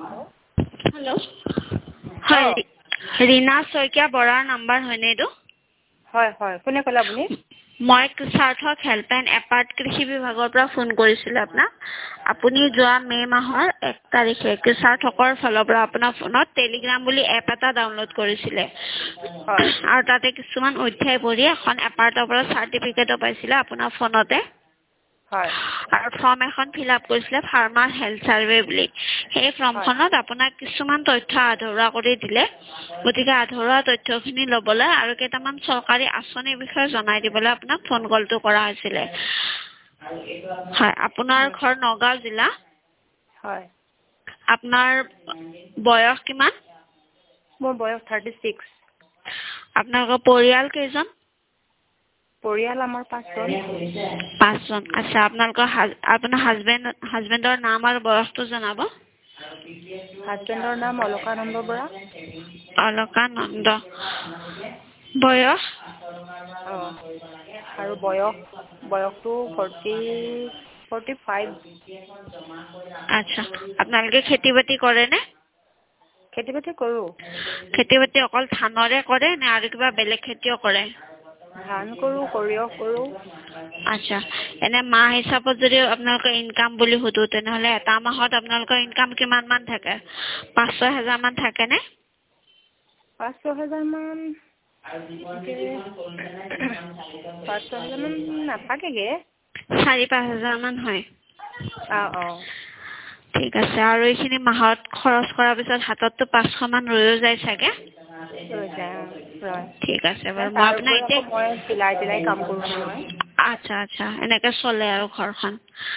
hello' হয় ৰীনা শইকীয়া বৰাৰ number হয়নে এইটো হয় হয় কোনে ক'লে আপুনি মই সাৰ্থক হেল্পলাইন এপাৰ্ট কৃষি বিভাগৰ পৰা ফোন কৰিছিলোঁ আপোনাক আপুনি যোৱা মে' মাহৰ 1 তাৰিখে সাৰ্থকৰ ফালৰ পৰা আপোনাৰ ফোনত টেলিগ্ৰাম বুলি এপ এটা ডাউনলোড কৰিছিলে হয় আৰু তাতে কিছুমান অধ্যায় পঢ়ি এখন এপাৰ্টৰ পৰা চাৰ্টিফিকেটো পাইছিলে আপোনাৰ ফোনতে হয় আৰু ফৰ্ম এখন ফিল আপ কৰিছিলে ফাৰ্মাৰ হেল্থ সাৰ্ভে বুলি সেই হয় ফৰ্মখনত আপোনাক কিছুমান তথ্য আধৰুৱা কৰি দিলে গতিকে আধৰুৱা তথ্যখিনি ল'বলৈ আৰু কেইটামান চৰকাৰী আঁচনিৰ বিষয়ে জনাই দিবলৈ আপোনাক ফোন কলটো কৰা হৈছিলে হয় আপোনাৰ ঘৰ নগাঁও জিলা হয় আপোনাৰ বয়স কিমান মোৰ বয়স 36 আপোনালোকৰ পৰিয়াল কেইজন পৰিয়াল আমাৰ 5জন আচ্ছা আপোনালোকৰ আপোনাৰ হাজবেণ্ডৰ নাম আৰু বয়সটো জনাব হাজবেণ্ডৰ নাম অলকানন্দ বৰা অলকানন্দ বয়স আৰু বয়সটো 45 আচ্ছা আপোনালোকে খেতি বাতি কৰে নে খেতি বাতি কৰোঁ খেতি বাতি অকল ধানৰে কৰে নে আৰু কিবা বেলেগ খেতিও কৰে ধান কৰোঁ সৰিয়হ কৰোঁ আচ্ছা এনে মাহ হিচাপত যদি আপোনালোকৰ ইনকাম বুলি সুধো তেনেহলে এটা মাহত আপোনালোকৰ ইনকাম কিমান মান থাকে 5-6 হাজাৰ মান থাকে নে 5-6 হাজাৰ মান 5-6 হাজাৰ মান নাথাকেগে 4-5 হাজাৰ মান হয় অ ঠিক আছে আৰু এইখিনি মাহত খৰচ কৰাৰ পিছত হাতততো 500 মান ৰৈও যায় চাগে ঠিক আছে বাৰু মই আপোনাৰ এতিয়া মই চিলাই কাম কৰোঁ নহয় আচ্ছা আচ্ছা এনেকে চলে আৰু ঘৰখন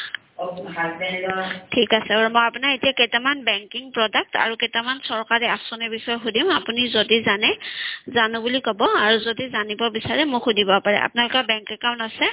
ঠিক আছে আৰু মই আপোনাৰ এতিয়া কেইটামান বেংকিং প্ৰডাক্ট আৰু কেইটামান চৰকাৰী আঁচনিৰ বিষয়ে সুধিম আপুনি যদি জানো বুলি ক'ব আৰু যদি জানিব বিচাৰে মোক সুধিব পাৰে আপোনালোকৰ বেংক একাউণ্ট আছে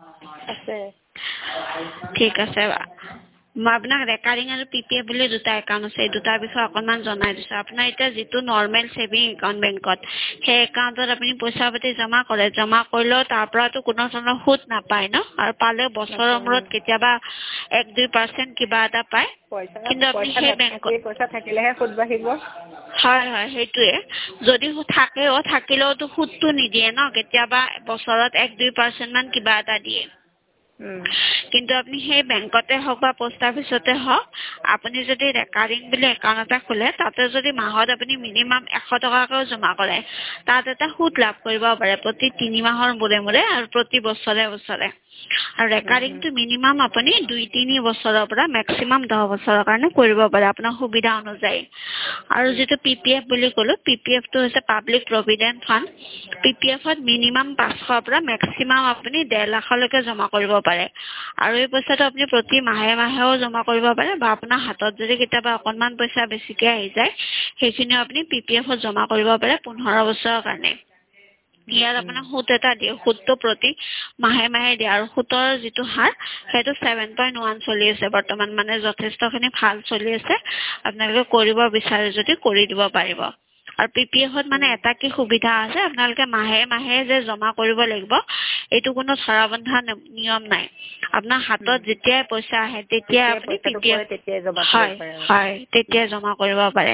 ঠিক আছে মই আপোনাক ৰেকাৰিং আৰু পিপিএফ বুলি দুটা একাউণ্ট আছে এই দুটাৰ বিষয়ে অকণমান জনাই দিছোঁ আপোনাৰ এতিয়া যিটো নৰ্মেল ছেভিং একাউণ্ট বেংকত সেই একাউণ্টত আপুনি পইচা পাতি জমা কৰিলেও তাৰ পৰাতো কোনো ধৰণৰ সুদ নাপায় ন আৰু পালেও বছৰৰ মূৰত কেতিয়াবা 1-2% কিবা এটা পায় কিন্তু আপুনি সেই বেংকত পইচা থাকিলেহে সুদ বাঢ়িব হয় হয় সেইটোৱে যদি থাকিলেওতো সুদটো নিদিয়ে ন কেতিয়াবা বছৰত 1-2% মান কিবা এটা দিয়ে কিন্তু আপুনি সেই বেংকতে হওক বা পোষ্ট অফিচতে হওক আপুনি যদি ৰেকাৰিং বুলি একাউণ্ট এটা খোলে তাতে যদি মাহত আপুনি মিনিমাম 100 টকাকেও জমা কৰে তাত এটা সুদ লাভ কৰিব পাৰে প্ৰতি 3 মাহৰ মূৰে আৰু প্ৰতি বছৰে আৰু ৰেকাৰিংটো মিনিমাম আপুনি 2-3 বছৰৰ পৰা মেক্সিমাম 10 বছৰৰ কাৰণে কৰিব পাৰে আপোনাৰ সুবিধা অনুযায়ী আৰু যেটো পিপিএফ বুলি ক'লো পিপিএফটো হৈছে পাব্লিক প্ৰভিডেন্ট ফাণ্ড পিপিএফত মিনিমাম 500 পৰা মেক্সিমাম আপুনি 1.5 লাখলৈকে জমা কৰিব পাৰে আৰু এই পইচাটো আপুনি প্ৰতি মাহেও জমা কৰিব পাৰে বা আপোনাৰ হাতত যদি কেতিয়াবা অকণমান পইচা বেছিকে আহি যায় সেইখিনি আপুনি পিপিএফত জমা কৰিব পাৰে 15 বছৰৰ কাৰণে ইয়াত আপোনাৰ সুদ এটা দিয়ে সুদটো প্ৰতি মাহে দিয়ে আৰু সুতৰ যিটো হাৰ সেইটো 7.1 চলি আছে বৰ্তমান মানে যথেষ্টখিনি ভাল চলি আছে আপোনালোকে কৰিব বিচাৰে যদি কৰি দিব পাৰিব আৰু পিপিএফত মানে এটা কি সুবিধা আছে আপোনালোকে মাহে যে জমা কৰিব লাগিব এইটো কোনো ধৰাবন্ধা নিয়ম নাই আপোনাৰ হাতত যেতিয়া পইচা আহে তেতিয়া আপুনি পিপিএফ তেতিয়া জমা কৰিব পাৰে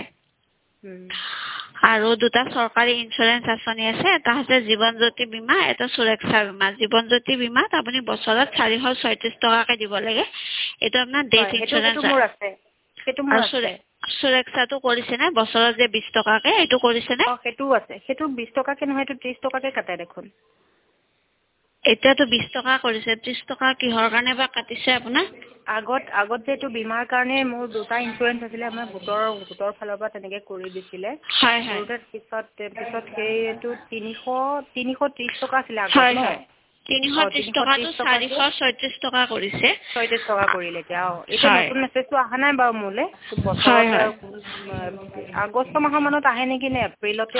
আৰু দুটা চৰকাৰী ইন্সুৰেন্স আঁচনি আছে এটা হৈছে জীৱন জ্যোতি বীমা এটা সুৰক্ষা বীমা জীৱন জ্যোতি বীমাত আপুনি বছৰত 436 টকাকে দিব লাগে এটা আপোনাৰ ডেথ ইন্সুৰেন্স আছে সেইটো মোৰ আছে সুৰক্ষাটো কৰিছে নে বছৰত যে 20 টকাকে এইটো কৰিছে নে সেইটো আছে সেইটো 20 টকাকে নহয় সেইটো 30 টকাকে কাটে দেখোন এতিয়াতো 20 টকা কৰিছে 30 টকা কিহৰ কাৰণে বা কাটিছে আপোনাৰ আগত যে এইটো বীমাৰ কাৰণে মোৰ দুটা ইন্সুৰেন্স আছিলে আমাৰ গোটৰ ফালৰ পৰা তেনেকে কৰি দিছিলে পিছত সেইটো 330 টকা আছিলে আগত ন 330 টকাটো 436 টকা কৰিছে 36 টকা কৰিলে এতিয়া নতুন মেছেজটো অহা নাই বাৰু মোলে বছৰত আগষ্ট মাহৰ মানত আহে নেকি নে এপ্ৰিলতে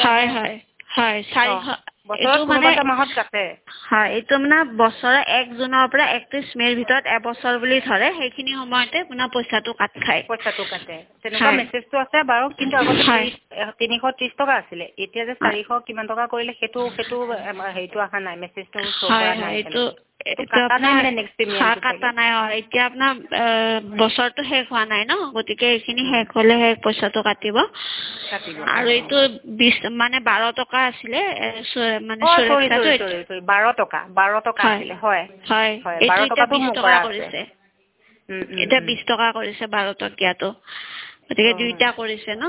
বছৰত কোনোবা এটা মাহত কাটে এইটো মানে বছৰৰ 1 জুনৰ পৰা 31 মেৰ ভিতৰত এবছৰ বুলি ধৰে সেইখিনি সময়তে আপোনাৰ পইচাটো কাটে তেনেকুৱা মেছেজটো আছে বাৰু কিন্তু আগতে 330 টকা আছিলে এতিয়া যে 400 কিমান টকা কৰিলে সেইটো হেৰিটো অহা নাই মেছেজটো শ্ব' কৰা নাই কাটা নাই মানে নেক্সট পেমেন্ট কাটা নাই এতিয়া আপোনাৰ বছৰটো শেষ হোৱা নাই ন গতিকে এইখিনি শেষ হ'লেহে পইচাটো কাটিব আৰু এইটো 20 মানে 12 টকা আছিলে মানে সুৰক্ষাটো 12 টকা আছিলে হয় হয় 12 টকাটো 20 টকা কৰিছে এটা 20 টকা কৰিছে 12 টকীয়াটো গতিকে দুইটা কৰিছে ন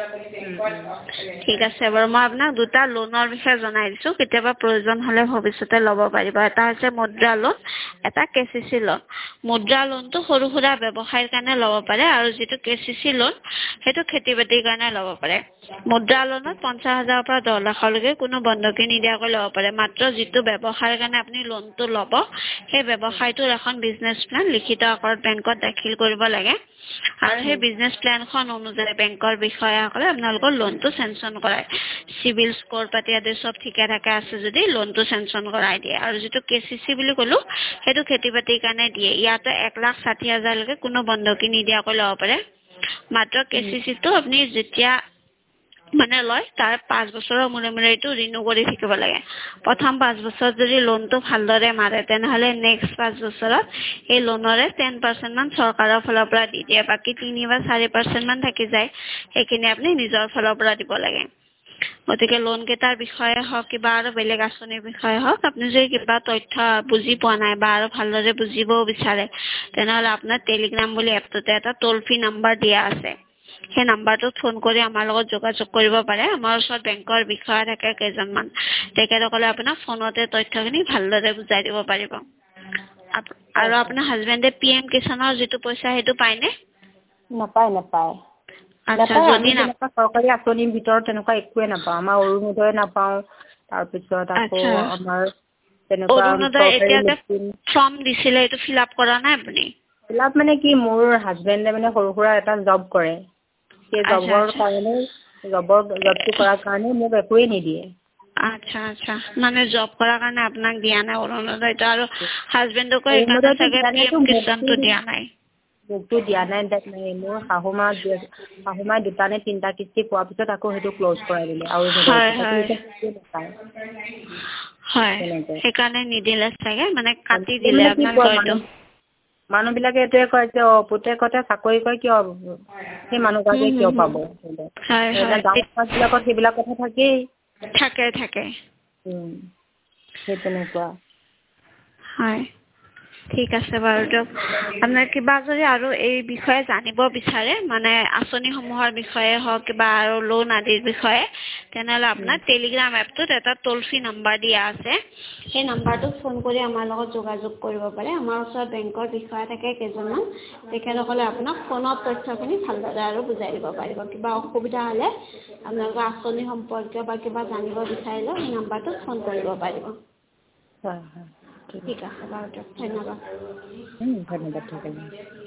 ঠিক আছে বাৰু মই আপোনাক দুটা লোনৰ বিষয়ে জনাই দিছো কেতিয়াবা প্ৰয়োজন হ'লে ভৱিষ্যতে ল'ব পাৰিব এটা হৈছে মুদ্ৰা লোন এটা কেচিচি লোন মুদ্ৰা লোনটো সৰু সুৰা ব্যৱসায়ৰ কাৰণে ল'ব পাৰে আৰু যেটো কেচিচি লোন হেতু খেতি বাতিৰ কাৰণে ল'ব পাৰে মুদ্ৰা লোনত 50,000 পৰা 10 লাখলৈকে কোনো বন্ধকি নিদিয়াকৈ ল'ব পাৰে মাত্ৰ যেটো ব্যৱসায়ৰ কাৰণে আপুনি লোনটো ল'ব সেই ব্যৱসায়টোৰ এখন বিজনেছ প্লান লিখিত আকাৰত বেংকত দাখিল কৰিব লাগে আৰু সেই বিজনেছ প্লানখন অনুযায়ী বেংকৰ বিষয়াসকলে আপোনালোকৰ লোনটো চেনচন কৰায় সিভিল স্কোৰ পাতি আদি সব ঠিকে থাকে আছে যদি লোনটো চেনচন কৰাই দিয়ে আৰু যেটো কেচিচি বুলি কলো হেতু খেতি বাতিৰ কাৰণে দিয়ে ইয়াতে 1,60,000 লৈকে কোনো বন্ধকি নিদিয়াকৈ ল'ব পাৰে মাত্ৰ কেচিচি টো আপুনি যেতিয়া মানে লয় তাৰ 5 বছৰৰ মূৰে মূৰে এইটো ৰিনিউ কৰি থাকিব লাগে প্ৰথম 5 বছৰ যদি লোনটো ভালদৰে মাৰে তেনেহলে নেক্সট 5 বছৰত এই লোনৰে 10% মান চৰকাৰৰ ফালৰ পৰা দি দিয়ে বাকি 3 বা 4% মান থাকি যায় এইখিনি আপুনি নিজৰ ফালৰ পৰা দিব লাগে গতিকে লোন কেটাৰ বিষয়ে হওক কিবা আৰু বেলেগ আঁচনিৰ বিষয়ে হওক আপুনি যদি কিবা তথ্য বুজি পোৱা নাই বা আৰু ভালদৰে বুজিব বিচাৰে তেনেহলে আপোনাৰ টেলিগ্ৰাম বুলি এপটোতে এটা টোল ফ্ৰী নম্বৰ দিয়া আছে সেই নম্বৰটোত ফোন কৰি আমাৰ লগত যোগাযোগ কৰিব পাৰে আমাৰ ওচৰত বেংকৰ বিষয়া থাকে কেইজনমান তেখেতসকলে আপোনাক ফোনতে তথ্যখিনি ভালদৰে বুজাই দিব পাৰিব আৰু আপোনাৰ হাজবেণ্ডে পিএম কিষাণৰ যেটো পইচা হেতু পায়নে নাপায় আচ্ছা যদি না সৰকাৰি আঁচনিৰ ভিতৰত তেনেকুৱা একোৱে নাপাওঁ আমাৰ অৰুণোদয় নাপাওঁ তাৰ পিছত আকৌ আমাৰ তেনেকুৱা অৰুণোদয় এতিয়া ফৰ্ম দিছিলে এটো ফিল আপ কৰা নাই আপুনি ফিল আপ মানে কি মোৰ হাজবেণ্ডে মানে সৰু সুৰা এটা জব কৰে সেই জবৰ কাৰণে জবটো কৰাৰ কাৰণে মোক একোৱে নিদিয়ে আচ্ছা মানে জব কৰাৰ কাৰণে আপোনাক দিয়া নাই অৰুণোদয়টো আৰু হাজবেণ্ডকো এইকাৰণে চাগে পিএম কিষাণটো দিয়া নাই মোকটো দিয়া নাই মোৰ শাহুমা দুটা নে তিনটা কিস্তি পোৱাৰ পিছত আকৌ হেতু ক্লোজ কৰাই দিলে আৰু হয় সেইকাৰণে নিদিলে চাগে মানে কাটি দিলে আপোনাক মানুহ বিলাকে এটোৱে কয় যে পুতেকতে চাকৰি কৰে কিয় সেই মানুহগৰাকীয়ে কিয় পাব গাঁও বিলাকত সেইবিলাক কথা থাকে সেই তেনেকুৱা হয় ঠিক আছে বাৰু দিয়ক আপোনাৰ কিবা যদি আৰু এই বিষয়ে জানিব বিচাৰে মানে আঁচনি সমূহৰ বিষয়ে হওক কিবা আৰু লোন আদিৰ বিষয়ে তেনেহলে আপোনাৰ টেলিগ্ৰাম এপটোত এটা টোল ফ্ৰী নম্বৰ দিয়া আছে সেই নম্বৰটোত ফোন কৰি আমাৰ লগত যোগাযোগ কৰিব পাৰে আমাৰ ওচৰত বেংকৰ বিষয়া থাকে কেইজনমান তেখেতসকলে আপোনাক ফোনত তথ্যখিনি ভালদৰে আৰু বুজাই দিব পাৰিব কিবা অসুবিধা হলে আপোনালোকৰ আঁচনি সম্পৰ্কীয় বা কিবা জানিব বিচাৰিলে এই নম্বৰটোত ফোন কৰিব পাৰিব হয় ঠিক আছে বাৰু ধন্যবাদ ধন্যবাদ